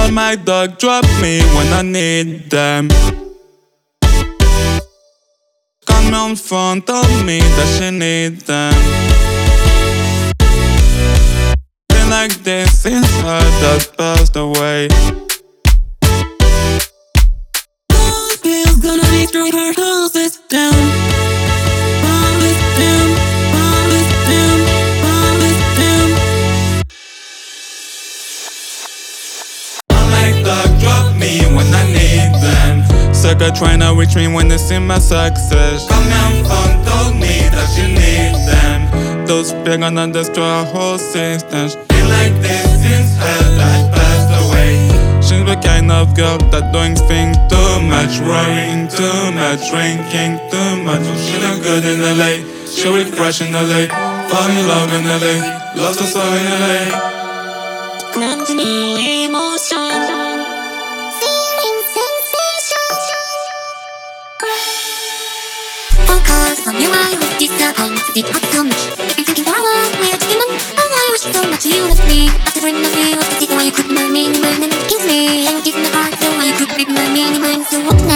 my dog drop me when I need them. Got me in front of me that she need them. Been like this since her dad passed away. Those pills gonna destroy her whole system. All this doom, all this doom, all this doom. My dog drop me when I need them. Sucker trying to reach me when they see my success. Come and phone told me that you need them. Those big gonna destroy our whole system. Been like this since her dad passed away. She's the kind of girl that doing things too much, worrying too much, drinking too much. She look good in LA, she will crash in LA, fall in love in LA, lost her soul in LA. Grant me emotion, feeling sensation. Focus on your eye with disappointed outcomes. If you're thinking forward, we're human. Oh, I wish so much you left me. After friend of you, what's the why you could my meaning and kiss me? I'm giving the heart, so why you could break my meaning, so what now?